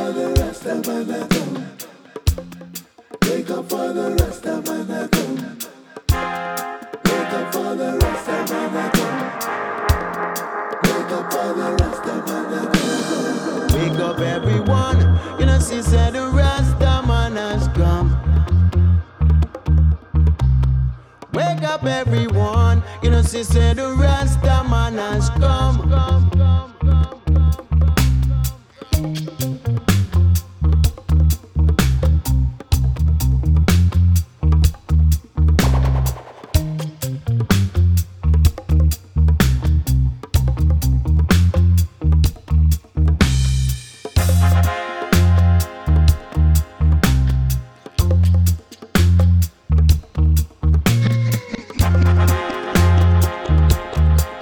for the rest of my night. Wake up for the rest of my night.